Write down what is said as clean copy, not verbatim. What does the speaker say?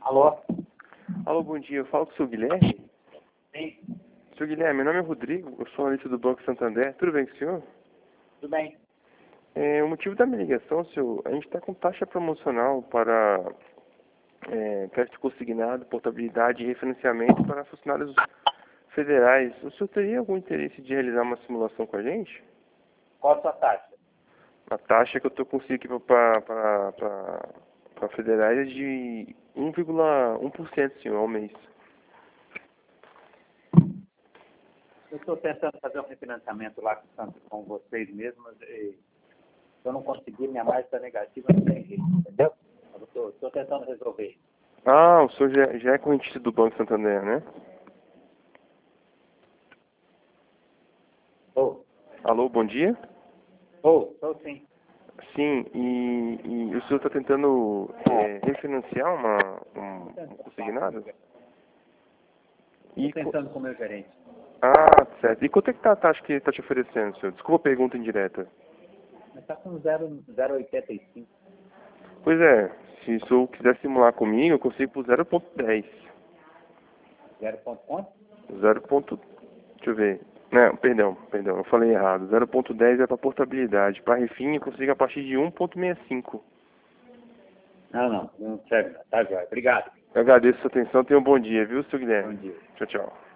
Alô? Alô, bom dia. Eu falo com o seu Guilherme. Sim, Seu Guilherme, meu nome é Rodrigo, eu sou analista do Banco Santander. Tudo bem com o senhor? tudo bem. O motivo da minha ligação, senhor, a gente está com taxa promocional para crédito consignado, portabilidade e refinanciamento para funcionários federais. O senhor teria algum interesse de realizar uma simulação com a gente? Qual a sua taxa? A taxa que eu estou conseguindo para federais é de 1,1%, senhor, ao mês. Eu estou tentando fazer um refinanciamento lá com vocês mesmos e se eu não conseguir, minha margem está negativa, não tem jeito, entendeu? Eu estou tentando resolver isso. Ah, o senhor já é correntista do Banco Santander, né? Alô, bom dia. Estou sim. Sim, e o senhor está tentando refinanciar um consignado? Estou pensando com o meu gerente. Ah, certo. E quanto é que tá a taxa que ele está te oferecendo, senhor? Desculpa a pergunta indireta. Mas está com 0,85. Pois é, se o senhor quiser simular comigo, eu consigo por 0,10. 0 ponto quanto? 0. Deixa eu ver. Não, perdão, eu falei errado. 0,10 é para portabilidade. Para refim, eu consigo a partir de 1,65. Não serve. Tá, joia. Obrigado. Eu agradeço a sua atenção. Tenha um bom dia, viu, seu Bom Guilherme? dia. Tchau, tchau.